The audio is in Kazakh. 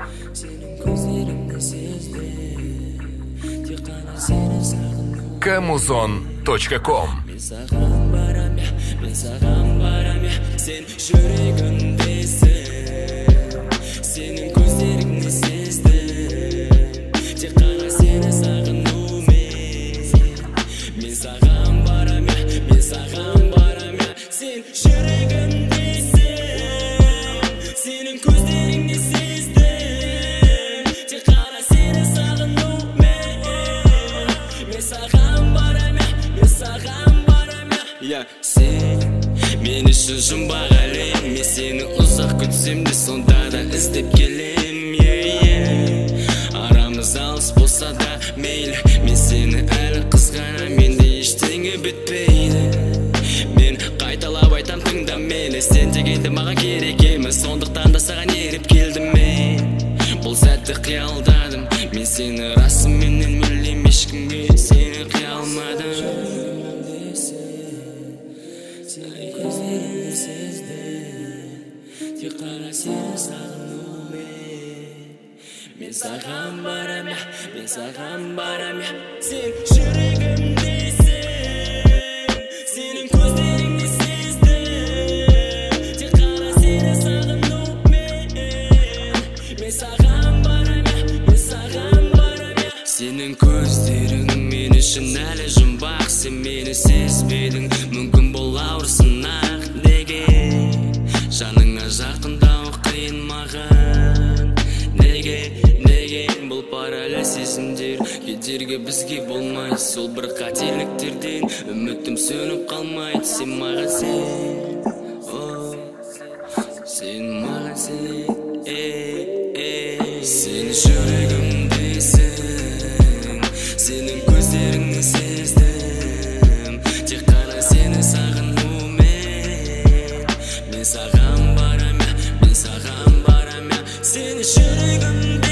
Kamuzon.com Мен саған барам я, мен саған барам я, сен жүрегімдесің, сенің көздеріңді сездім, тек қана сені сағынумен. Мен саған барам я, мен саған барам я, сен жүрегімдесің, сенің көздеріңді сездім, тек қана сені сағынумен. Мен саған барам я, мен саған барам я, сен мен үшін жұмбақ әлем. Мен сені ұзақ күтсем де сонда да іздеп келем. Арамыз алыс болса да мейлі, мен сені әлі қызғанам, менде ештеңе бітпейді. Мен қайталап айтам, тыңда мені, сен дегенде маған керек емес, сондықтан да саған еріп келдім мен. Бұл сәтті қиялдадым, мен сені расыменен мүлдем ешкімге сені қия алмадым. Сенің көздеріңді сездім, тек қана сені сағынумен. Мен саған барам я, мен саған барам я, сен жүрегімдесің, сенің көздеріңді сездім, тек қана сені сағынумен. Мен саған барам я, мен саған барам я. Сенің көздерің мен үшін әлі жұмбақ, сен мені сезбедің, мүмкін бұл ауыр сынақ. Неге жаныңа жақындау қиын маған? Неге бұл параллель сезімдер кедергі бізге болмайды? Сол бір қателіктерден үмітім сөніп қалмайды. Сен маған сен, сен маған сен, сен жүрегімдесің, сенің көздеріңді сездім, тек қана сені сағынумен. Мен саған барам я, мен саған барам я, сен жүрегімдесің.